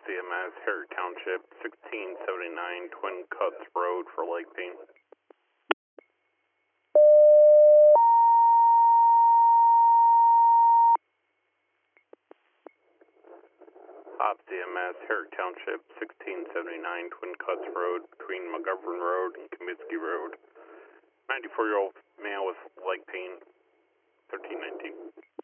CMS, Herrick Township, 1679 Twin Cuts Road for Lake Payne. Op CMS, Herrick Township, 1679 Twin Cuts Road between McGovern Road and Comiskey Road. 94-year-old male with leg pain, 1319.